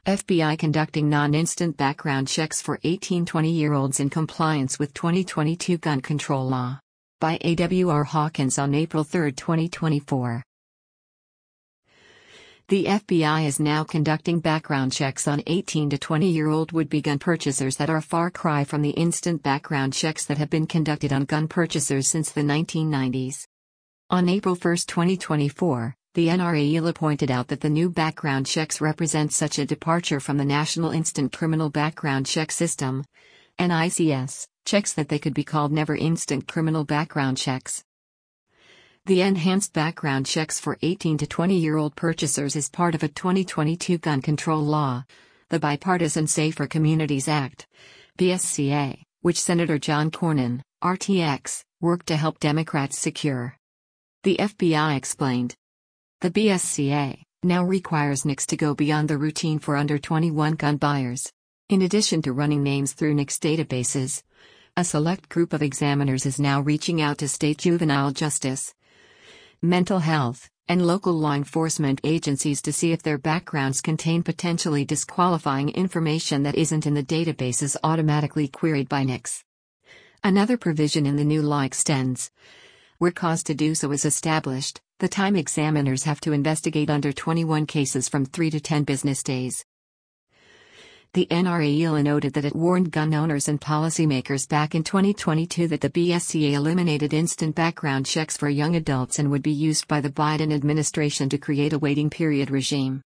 FBI conducting non-instant background checks for 18-20-year-olds in compliance with 2022 gun control law. By A.W.R. Hawkins on April 3, 2024. The FBI is now conducting background checks on 18 to 20-year-old would-be gun purchasers that are a far cry from the instant background checks that have been conducted on gun purchasers since the 1990s. On April 1, 2024, the NRAIL pointed out that the new background checks represent such a departure from the National Instant Criminal Background Check System, NICS, checks that they could be called never instant criminal background checks. The enhanced background checks for 18 to 20-year-old purchasers is part of a 2022 gun control law, the Bipartisan Safer Communities Act, BSCA, which Senator John Cornyn, RTX, worked to help Democrats secure. The FBI explained. The BSCA now requires NICS to go beyond the routine for under 21 gun buyers. In addition to running names through NICS databases, a select group of examiners is now reaching out to state juvenile justice, mental health, and local law enforcement agencies to see if their backgrounds contain potentially disqualifying information that isn't in the databases automatically queried by NICS. Another provision in the new law extends, where cause to do so is established, the time examiners have to investigate under 21 cases from 3 to 10 business days. The NRAIL noted that it warned gun owners and policymakers back in 2022 that the BSCA eliminated instant background checks for young adults and would be used by the Biden administration to create a waiting period regime.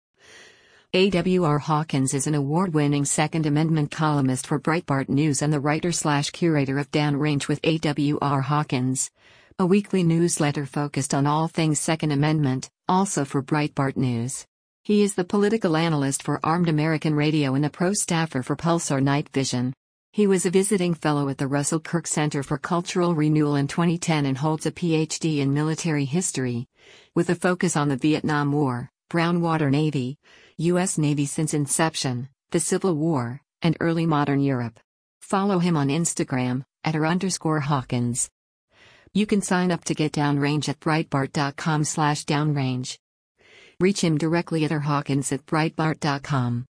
A.W.R. Hawkins is an award-winning Second Amendment columnist for Breitbart News and the writer/curator of Downrange with A.W.R. Hawkins, a weekly newsletter focused on all things Second Amendment, also for Breitbart News. He is the political analyst for Armed American Radio and a pro staffer for Pulsar Night Vision. He was a visiting fellow at the Russell Kirk Center for Cultural Renewal in 2010 and holds a Ph.D. in military history, with a focus on the Vietnam War, Brown Water Navy, U.S. Navy since inception, the Civil War, and early modern Europe. Follow him on Instagram, @r_Hawkins. You can sign up to get Downrange at Breitbart.com/downrange. Reach him directly at rhawkins@breitbart.com.